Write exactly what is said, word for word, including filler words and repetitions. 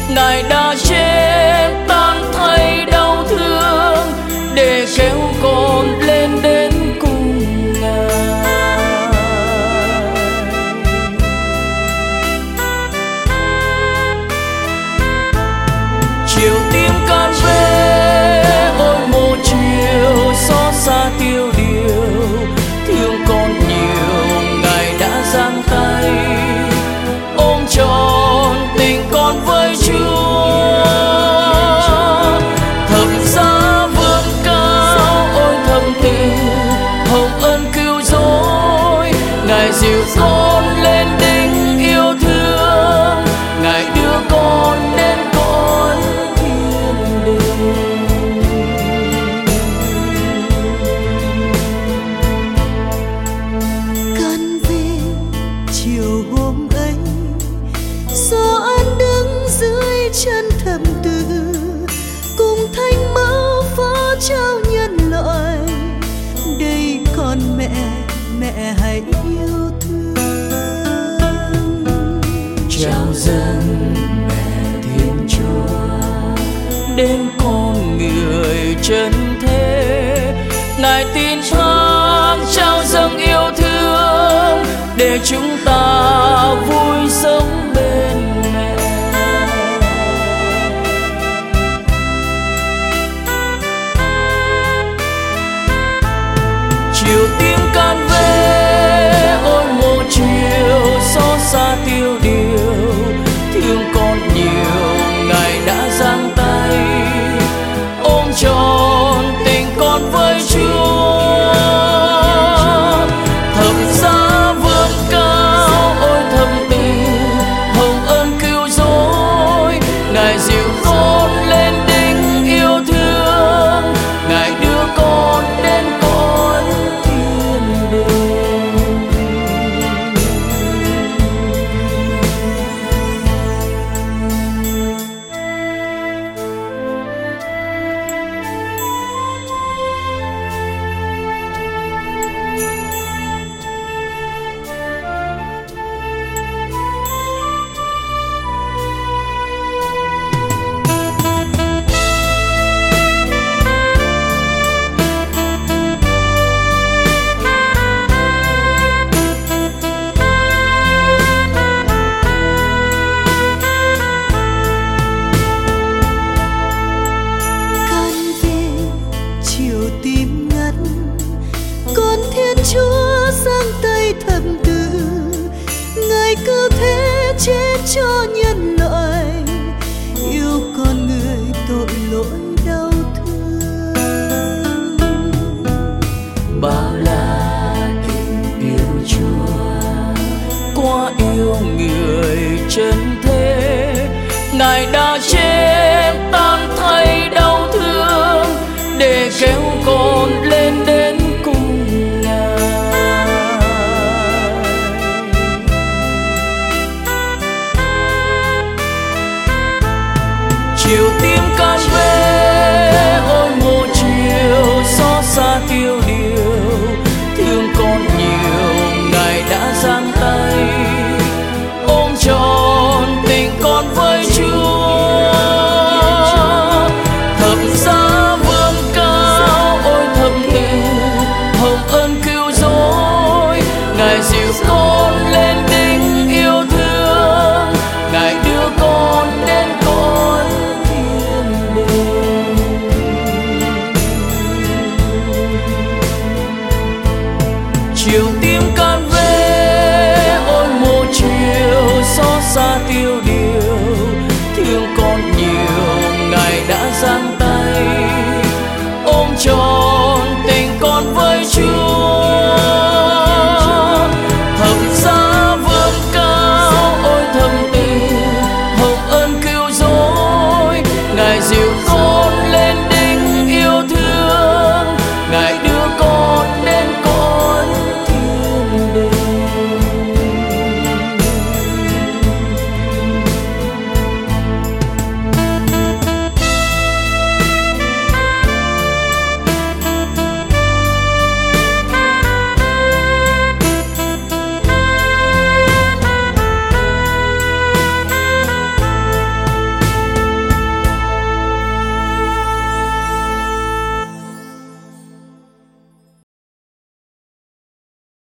Ngài đã chết tan thay đau thương để kéo con lên đến cùng Ngài. Chiều tim can về ôi một chiều xót xa tiêu điều, thương con nhiều Ngài đã giang tay ôm trọn tình con với Chúa. Thập giá vươn cao ôi thầm tình hồng ân cứu rỗi, Ngài dìu con lên đỉnh yêu thương, Ngài đưa con đến cõi thiên đình. Can về chiều hôm ấy, gió an đứng dưới chân thập tự, cùng thanh mẫu phó trao nhân loại. Đây con mẹ, mẹ hãy yêu thương. Trao dâng mẹ Thiên Chúa đến con người chân thế, Ngài tin thắng trao dâng yêu thương để chúng ta vui sống bên mẹ. Chiều tim can về ôi một chiều xót xa tiêu điều, thương con nhiều Ngài đã giang tay ôm trọn tình con với Chúa. Thập giá vươn cao ôi thầm tình hồng ân cứu rỗi, Ngài dìu con lên đỉnh yêu thương, Ngài đưa con đến cõi thiên đình. Chúa giang tay thập tự, Ngài cứu thế chết cho nhân loại, yêu con người tội lỗi đau thương. Bao la tình yêu Chúa quá yêu người chân thế, Ngài đã chết tan thay đau thương để kéo con lên đến cùng Ngài. Chiều tim can